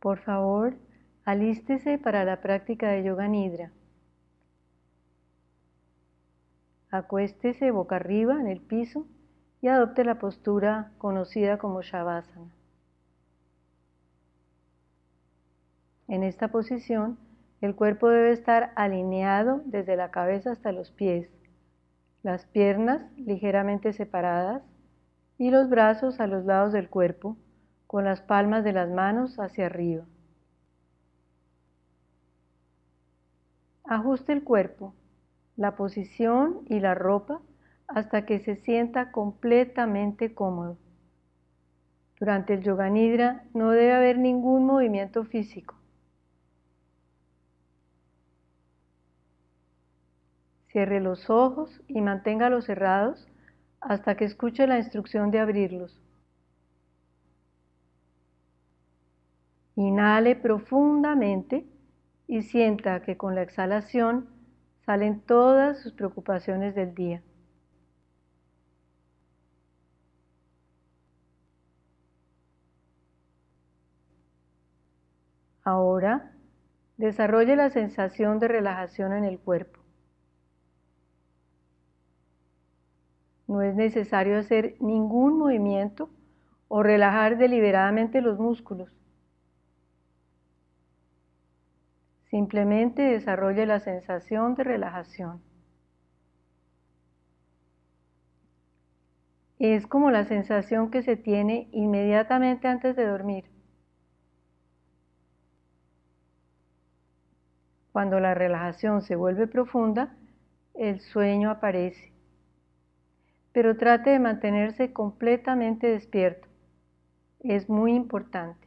Por favor, alístese para la práctica de Yoga Nidra. Acuéstese boca arriba en el piso y adopte la postura conocida como Shavasana. En esta posición, el cuerpo debe estar alineado desde la cabeza hasta los pies, las piernas ligeramente separadas y los brazos a los lados del cuerpo, con las palmas de las manos hacia arriba. Ajuste el cuerpo, la posición y la ropa hasta que se sienta completamente cómodo. Durante el Yoga Nidra no debe haber ningún movimiento físico. Cierre los ojos y manténgalos cerrados hasta que escuche la instrucción de abrirlos. Inhale profundamente y sienta que con la exhalación salen todas sus preocupaciones del día. Ahora, desarrolle la sensación de relajación en el cuerpo. No es necesario hacer ningún movimiento o relajar deliberadamente los músculos. Simplemente desarrolle la sensación de relajación. Es como la sensación que se tiene inmediatamente antes de dormir. Cuando la relajación se vuelve profunda, el sueño aparece. Pero trate de mantenerse completamente despierto. Es muy importante.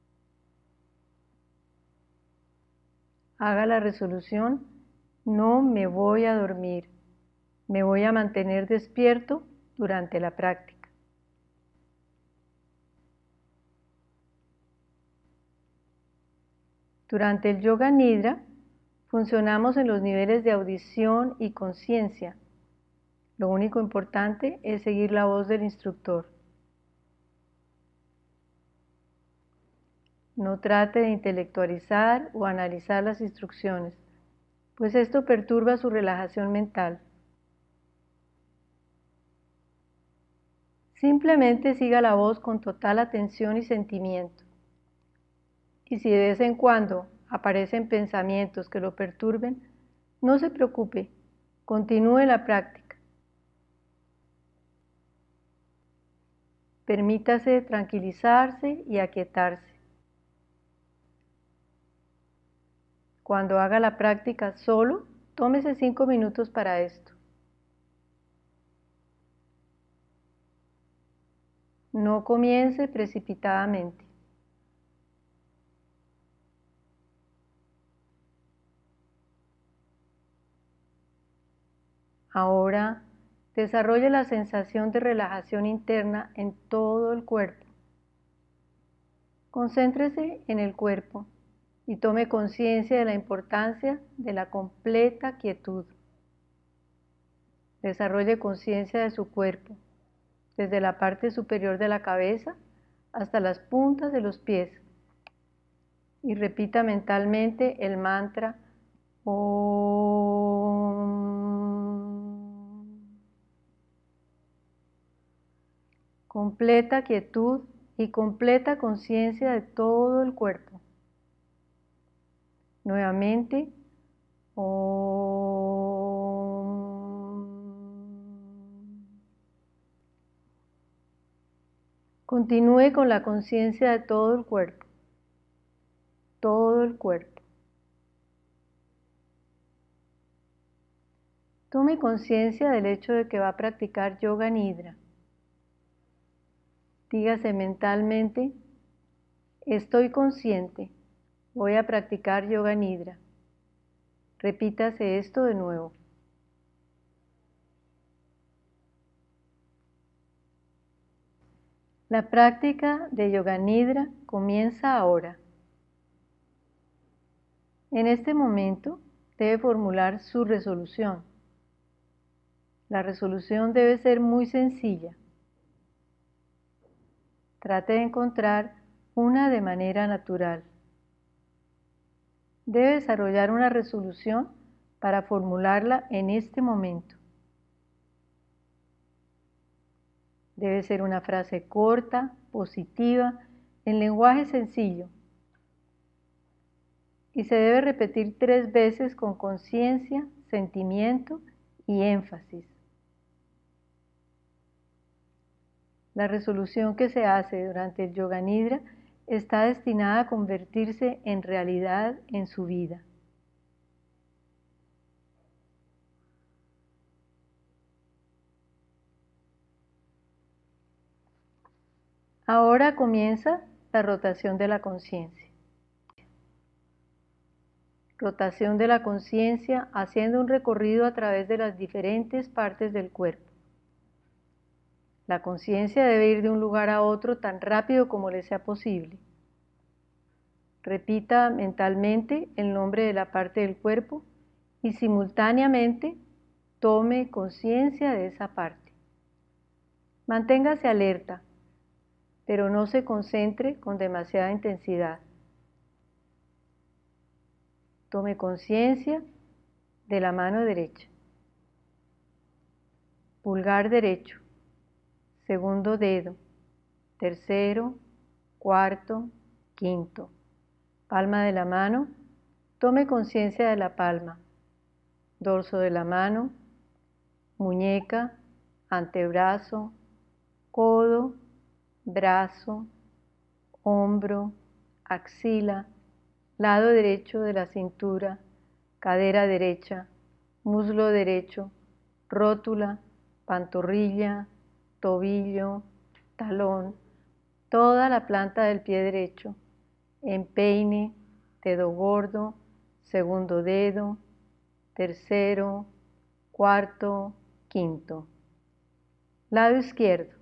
Haga la resolución: no me voy a dormir, me voy a mantener despierto durante la práctica. Durante el Yoga Nidra funcionamos en los niveles de audición y conciencia. Lo único importante es seguir la voz del instructor. No trate de intelectualizar o analizar las instrucciones, pues esto perturba su relajación mental. Simplemente siga la voz con total atención y sentimiento. Y si de vez en cuando aparecen pensamientos que lo perturben, no se preocupe, continúe la práctica. Permítase tranquilizarse y aquietarse. Cuando haga la práctica solo, tómese 5 minutos para esto. No comience precipitadamente. Ahora, desarrolle la sensación de relajación interna en todo el cuerpo. Concéntrese en el cuerpo y tome conciencia de la importancia de la completa quietud. Desarrolle conciencia de su cuerpo, desde la parte superior de la cabeza hasta las puntas de los pies. Y repita mentalmente el mantra Om. Completa quietud y completa conciencia de todo el cuerpo. Nuevamente, Om. Continúe con la conciencia de todo el cuerpo. Todo el cuerpo. Tome conciencia del hecho de que va a practicar Yoga Nidra. Dígase mentalmente: estoy consciente, voy a practicar Yoga Nidra. Repítase esto de nuevo. La práctica de Yoga Nidra comienza ahora. En este momento debe formular su resolución. La resolución debe ser muy sencilla. Trate de encontrar una de manera natural. Debe desarrollar una resolución para formularla en este momento. Debe ser una frase corta, positiva, en lenguaje sencillo. Y se debe repetir 3 veces con conciencia, sentimiento y énfasis. La resolución que se hace durante el Yoga Nidra está destinada a convertirse en realidad en su vida. Ahora comienza la rotación de la conciencia. Rotación de la conciencia haciendo un recorrido a través de las diferentes partes del cuerpo. La conciencia debe ir de un lugar a otro tan rápido como le sea posible. Repita mentalmente el nombre de la parte del cuerpo y simultáneamente tome conciencia de esa parte. Manténgase alerta, pero no se concentre con demasiada intensidad. Tome conciencia de la mano derecha. Pulgar derecho, segundo dedo, tercero, cuarto, quinto. Palma de la mano, tome conciencia de la palma. Dorso de la mano, muñeca, antebrazo, codo, brazo, hombro, axila, lado derecho de la cintura, cadera derecha, muslo derecho, rótula, pantorrilla, tobillo, talón, toda la planta del pie derecho, empeine, dedo gordo, segundo dedo, tercero, cuarto, quinto. Lado izquierdo.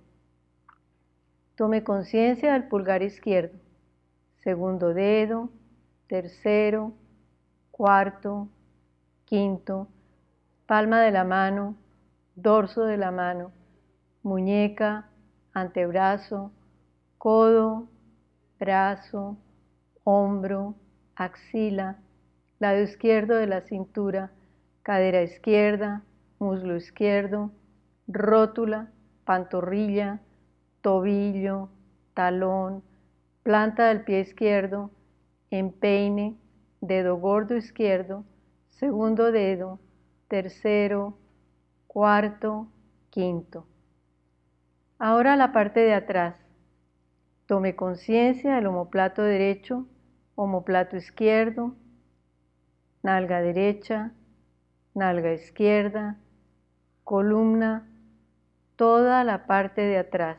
Tome conciencia del pulgar izquierdo, segundo dedo, tercero, cuarto, quinto, palma de la mano, dorso de la mano, muñeca, antebrazo, codo, brazo, hombro, axila, lado izquierdo de la cintura, cadera izquierda, muslo izquierdo, rótula, pantorrilla, tobillo, talón, planta del pie izquierdo, empeine, dedo gordo izquierdo, segundo dedo, tercero, cuarto, quinto. Ahora la parte de atrás. Tome conciencia del omóplato derecho, omóplato izquierdo, nalga derecha, nalga izquierda, columna, toda la parte de atrás.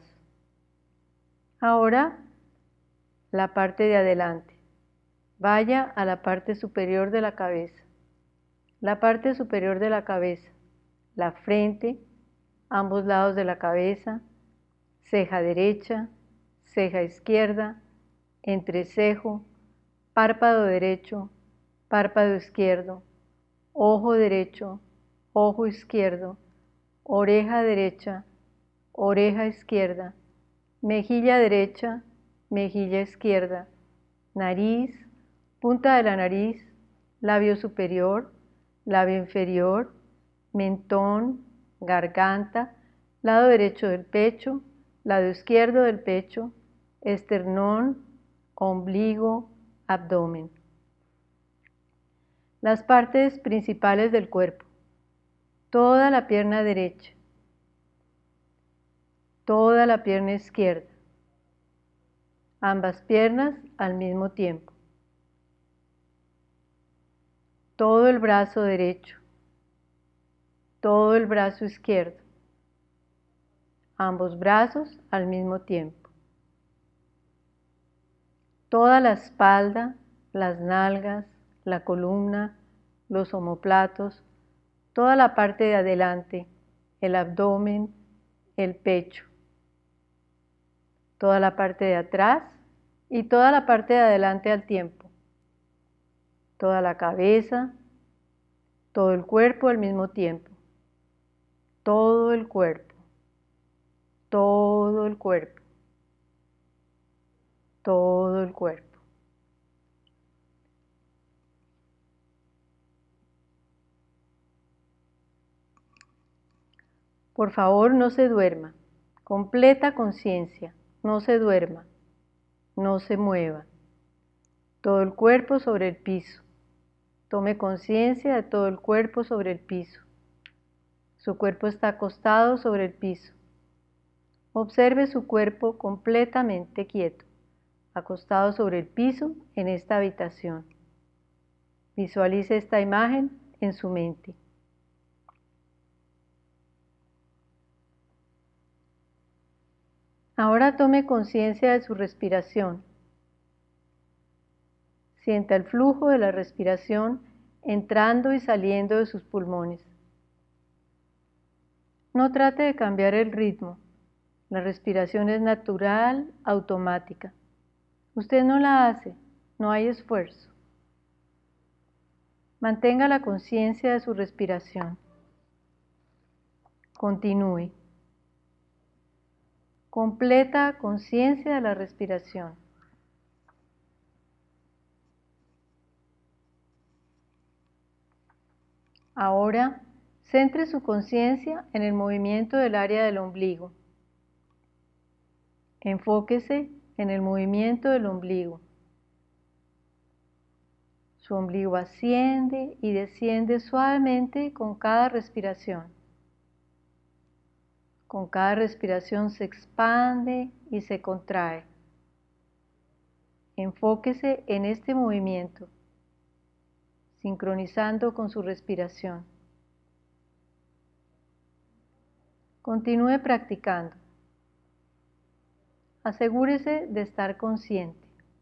Ahora la parte de adelante. Vaya a la parte superior de la cabeza. La parte superior de la cabeza, la frente, ambos lados de la cabeza, ceja derecha, ceja izquierda, entrecejo, párpado derecho, párpado izquierdo, ojo derecho, ojo izquierdo, oreja derecha, oreja izquierda, mejilla derecha, mejilla izquierda, nariz, punta de la nariz, labio superior, labio inferior, mentón, garganta, lado derecho del pecho, lado izquierdo del pecho, esternón, ombligo, abdomen. Las partes principales del cuerpo. Toda la pierna derecha, toda la pierna izquierda, ambas piernas al mismo tiempo. Todo el brazo derecho, todo el brazo izquierdo, ambos brazos al mismo tiempo. Toda la espalda, las nalgas, la columna, los omóplatos, toda la parte de adelante, el abdomen, el pecho, toda la parte de atrás y toda la parte de adelante al tiempo, toda la cabeza, todo el cuerpo al mismo tiempo, todo el cuerpo, todo el cuerpo, todo el cuerpo. Por favor, no se duerma. Completa conciencia. No se duerma. No se mueva. Todo el cuerpo sobre el piso. Tome conciencia de todo el cuerpo sobre el piso. Su cuerpo está acostado sobre el piso. Observe su cuerpo completamente quieto, acostado sobre el piso en esta habitación. Visualice esta imagen en su mente. Ahora tome conciencia de su respiración. Sienta el flujo de la respiración entrando y saliendo de sus pulmones. No trate de cambiar el ritmo. La respiración es natural, automática. Usted no la hace, no hay esfuerzo. Mantenga la conciencia de su respiración. Continúe. Completa conciencia de la respiración. Ahora, centre su conciencia en el movimiento del área del ombligo. Enfóquese en el movimiento del ombligo. Su ombligo asciende y desciende suavemente con cada respiración. Con cada respiración se expande y se contrae. Enfóquese en este movimiento, sincronizando con su respiración. Continúe practicando. Asegúrese de estar consciente.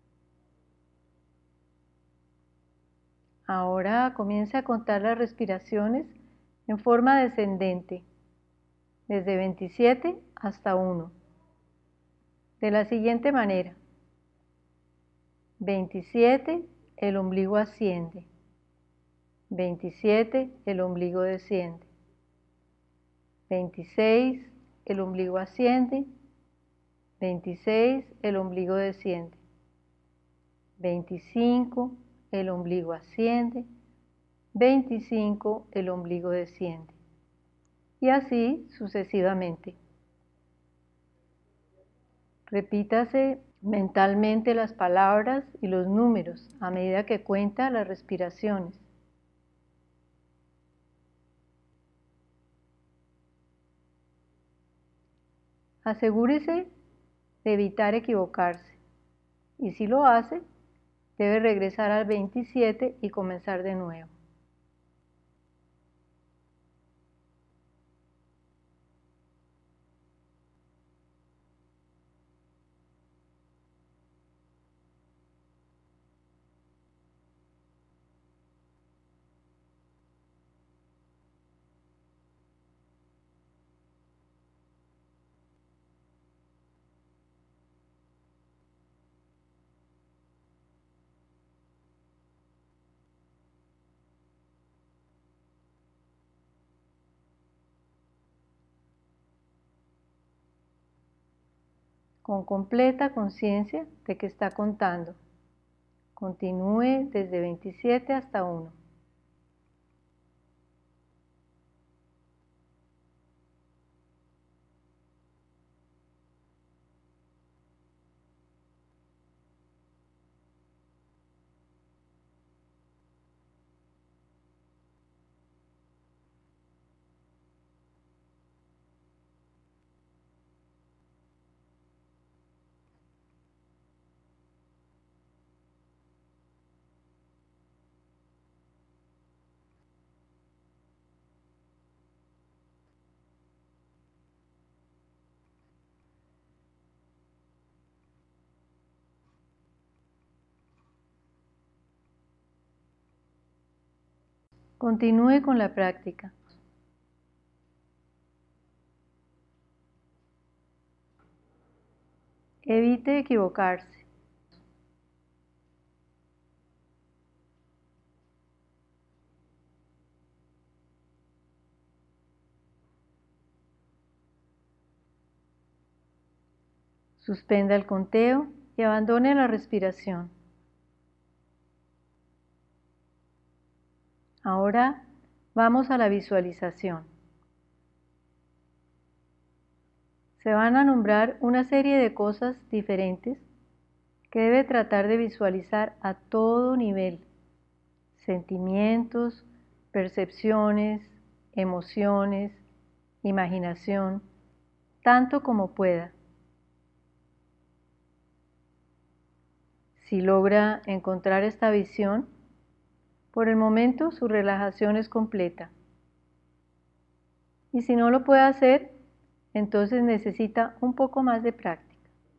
Ahora comience a contar las respiraciones en forma descendente, desde 27 hasta 1. De la siguiente manera. 27, el ombligo asciende. 27, el ombligo desciende. 26, el ombligo asciende. 26, el ombligo desciende. 25, el ombligo asciende. 25, el ombligo desciende. Y así sucesivamente. Repítase mentalmente las palabras y los números a medida que cuenta las respiraciones. Asegúrese de evitar equivocarse y si lo hace, debe regresar al 27 y comenzar de nuevo. Con completa conciencia de que está contando. Continúe desde 27 hasta 1. Continúe con la práctica. Evite equivocarse. Suspenda el conteo y abandone la respiración. Ahora vamos a la visualización. Se van a nombrar una serie de cosas diferentes que debe tratar de visualizar a todo nivel: sentimientos, percepciones, emociones, imaginación, tanto como pueda. Si logra encontrar esta visión, por el momento su relajación es completa. Y si no lo puede hacer, entonces necesita un poco más de práctica.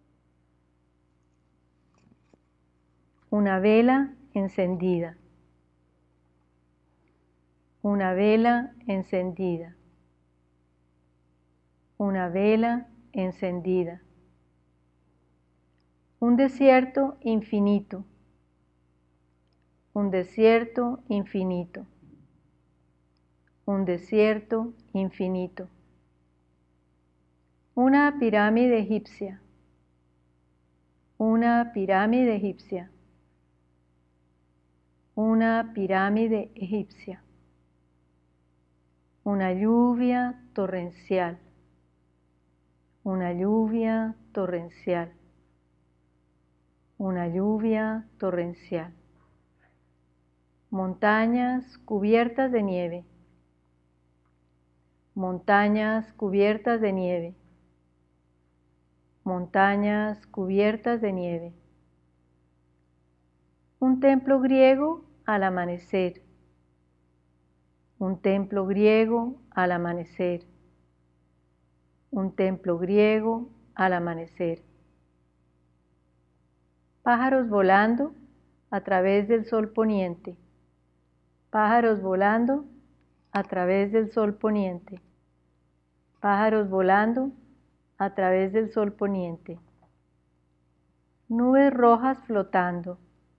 Una vela encendida. Una vela encendida. Una vela encendida. Un desierto infinito. Un desierto infinito. Un desierto infinito. Una pirámide egipcia. Una pirámide egipcia. Una pirámide egipcia. Una lluvia torrencial. Una lluvia torrencial. Una lluvia torrencial. Montañas cubiertas de nieve. Montañas cubiertas de nieve. Montañas cubiertas de nieve. Un templo griego al amanecer. Un templo griego al amanecer. Un templo griego al amanecer. Pájaros volando a través del sol poniente. Pájaros volando a través del sol poniente. Pájaros volando a través del sol poniente. Nubes rojas flotando.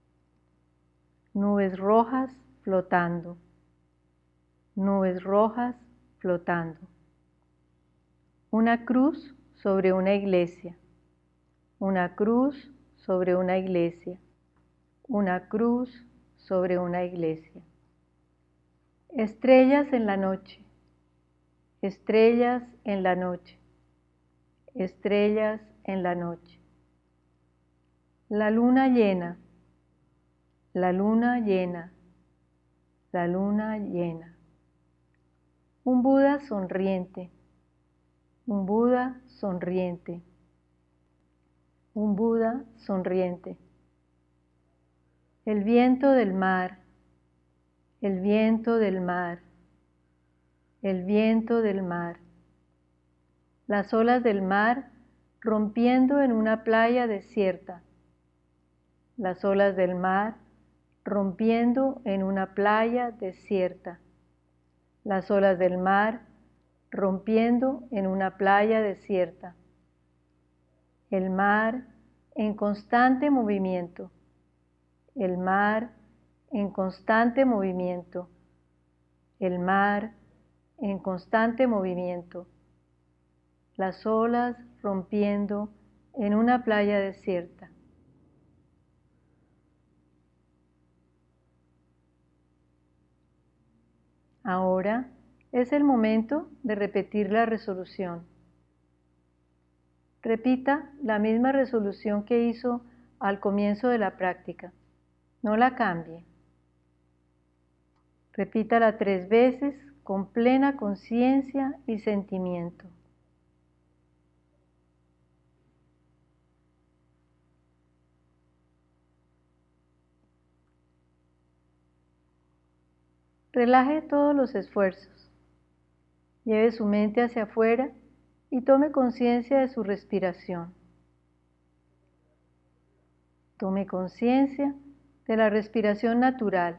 Nubes rojas flotando. Nubes rojas flotando. Una cruz sobre una iglesia. Una cruz sobre una iglesia. Una cruz sobre una iglesia. Estrellas en la noche. Estrellas en la noche. Estrellas en la noche. La luna llena. La luna llena. La luna llena. Un Buda sonriente. Un Buda sonriente. Un Buda sonriente. El viento del mar. El viento del mar. El viento del mar. Las olas del mar rompiendo en una playa desierta. Las olas del mar rompiendo en una playa desierta. Las olas del mar rompiendo en una playa desierta. El mar en constante movimiento. El mar en constante movimiento. El mar en constante movimiento. Las olas rompiendo en una playa desierta. Ahora es el momento de repetir la resolución. Repita la misma resolución que hizo al comienzo de la práctica. No la cambie. Repítala 3 veces con plena conciencia y sentimiento. Relaje todos los esfuerzos. Lleve su mente hacia afuera y tome conciencia de su respiración. Tome conciencia de la respiración natural.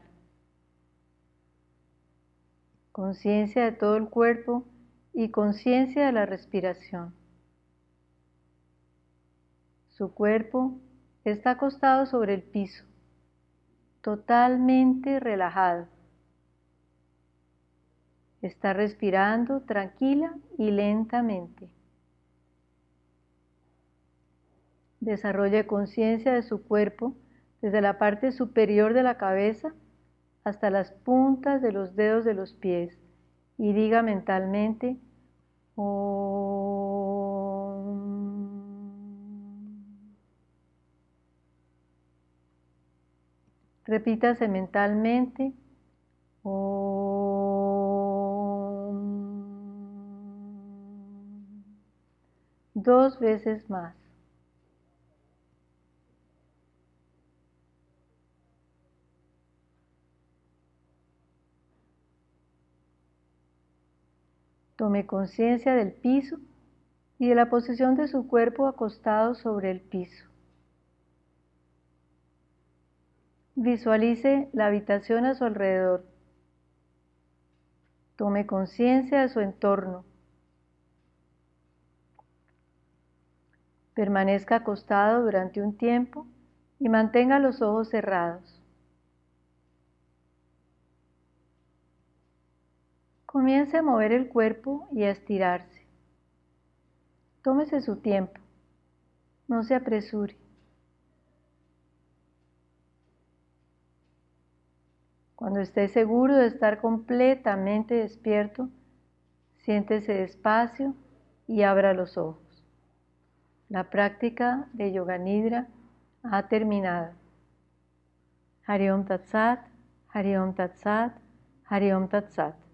Conciencia de todo el cuerpo y conciencia de la respiración. Su cuerpo está acostado sobre el piso, totalmente relajado. Está respirando tranquila y lentamente. Desarrolle conciencia de su cuerpo desde la parte superior de la cabeza hasta las puntas de los dedos de los pies y diga mentalmente: Om. Repítase mentalmente dos veces más. Tome conciencia del piso y de la posición de su cuerpo acostado sobre el piso. Visualice la habitación a su alrededor. Tome conciencia de su entorno. Permanezca acostado durante un tiempo y mantenga los ojos cerrados. Comience a mover el cuerpo y a estirarse. Tómese su tiempo. No se apresure. Cuando esté seguro de estar completamente despierto, siéntese despacio y abra los ojos. La práctica de Yoga Nidra ha terminado. Hari Om Tat Sat, Hari Om Tat Sat, Hari Om Tat Sat.